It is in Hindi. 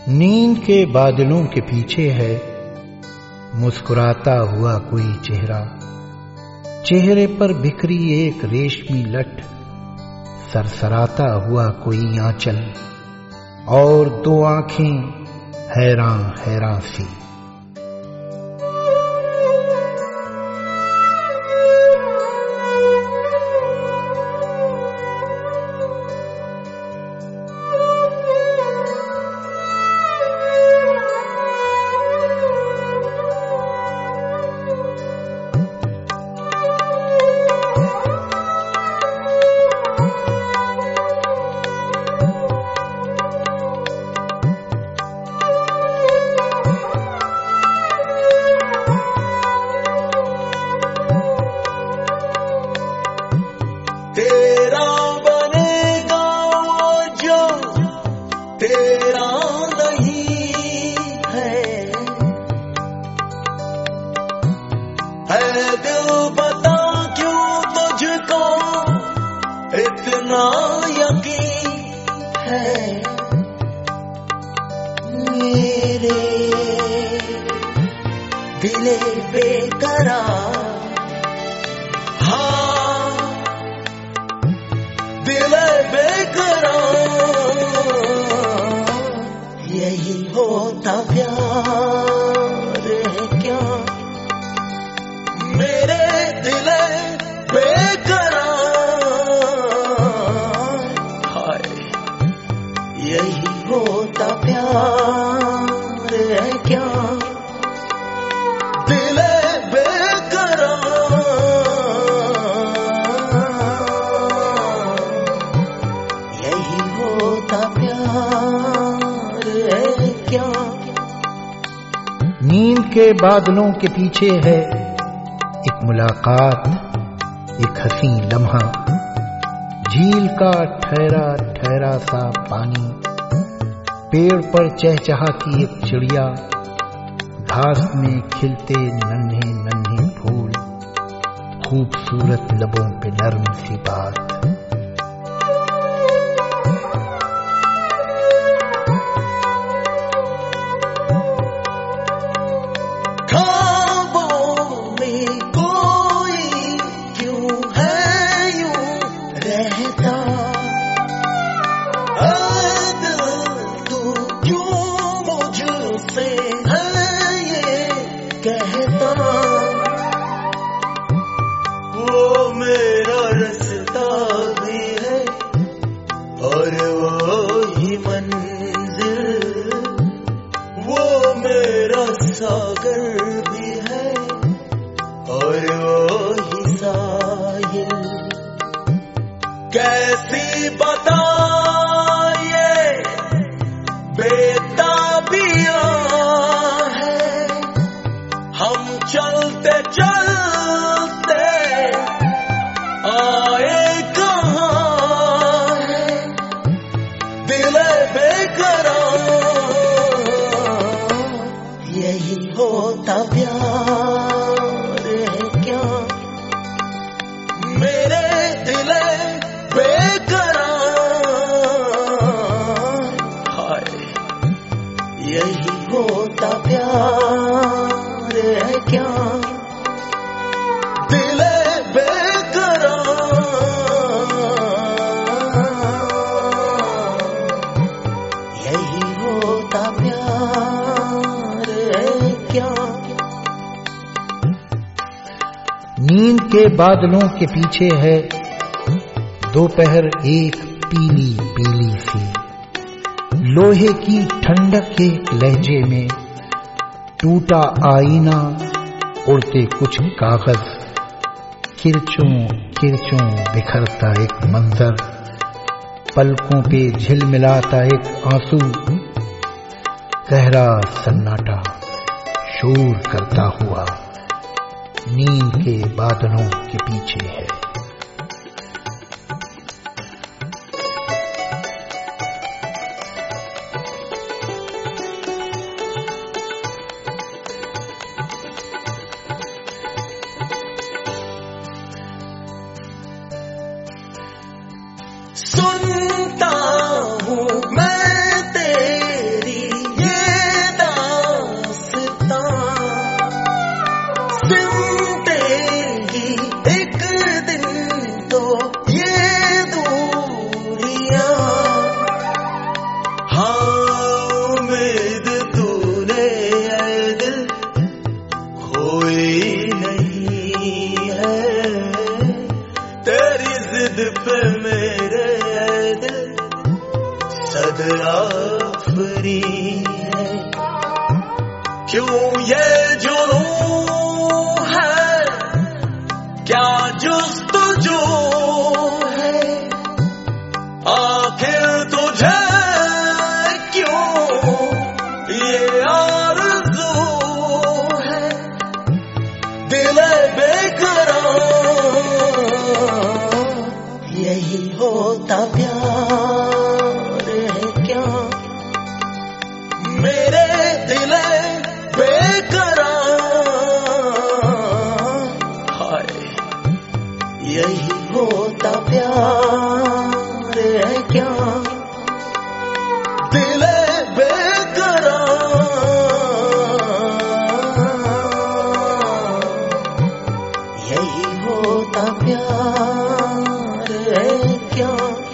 नींद के बादलों के पीछे है मुस्कुराता हुआ कोई चेहरा, चेहरे पर बिखरी एक रेशमी लट, सरसराता हुआ कोई आंचल और दो आंखें हैरान हैरान सी। तेरा नहीं है दिल बता क्यों तुझको इतना यकीन है मेरे दिले बेकरार। हाँ दिले बेकरार, यही होता प्यार है क्या मेरे दिले बेकरार। हाय यही होता प्यार है क्या दिले बेकरार। यही होता प्यार है क्या। नींद के बादलों के पीछे है एक मुलाकात, एक हसी लम्हा, झील का ठहरा ठहरा सा पानी, पेड़ पर चहचहाती एक चिड़िया, घास में खिलते नन्हे नन्हे फूल, खूबसूरत लबों पे नर्म सी बात। वो मेरा रास्ता भी है और वो ही मंजिल, वो मेरा सागर भी है और वो ही साहिल। कैसी बताइए बेताबियां है, हम चलते चलते आए कहाँ है दिले बेकरार। यही होता प्यार है क्या मेरे दिले बेकरार। हाय यही होता प्यार है क्या दिले बेकरार। यही होता प्यार है क्या। नींद के बादलों के पीछे है दोपहर एक पीली पीली सी, लोहे की ठंडक के लहजे में टूटा आईना, उड़ते कुछ कागज, किरचों किरचों बिखरता एक मंजर, पलकों पे झिलमिलाता एक आंसू, गहरा सन्नाटा शोर करता हुआ नींद के बादलों के पीछे है। सुनता हूँ मैं तेरी जिद पे मेरे दिल सदा फ्री है। क्यों ये जुनून है, क्या जुस्तजू है, आखिर तुझे क्यों ये आरज़ू है। दिल बेकरार यही होता प्यार है क्या। मेरे दिल बेकरार, हाय यही होता प्यार है क्या। दिल बेकरार यही होता प्यार है क्या।